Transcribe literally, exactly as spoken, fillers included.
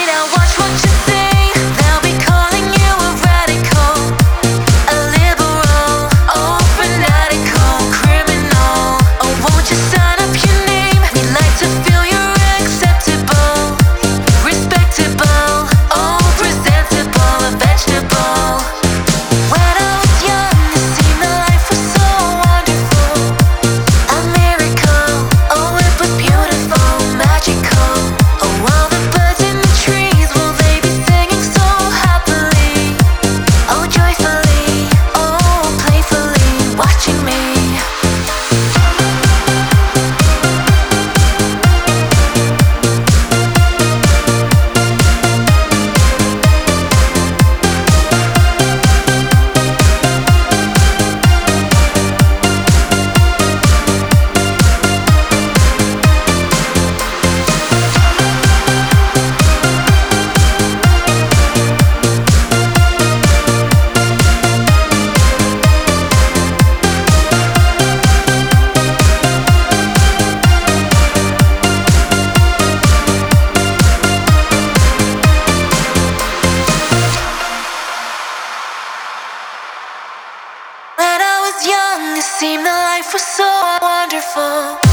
Now watch what you say. They'll be calling you a radical, a liberal, oh fanatical, criminal. Oh, won't you sign up your name? We'd like to feel you're acceptable, respectable, oh presentable, a vegetable. When I was young, it seemed that life was so wonderful, a miracle. Oh, it was beautiful, magical. Oh, all the birds in the trees, will they be singing so happily? Oh, joyfully, oh, playfully, watching me. When I was young, it seemed that life was so wonderful.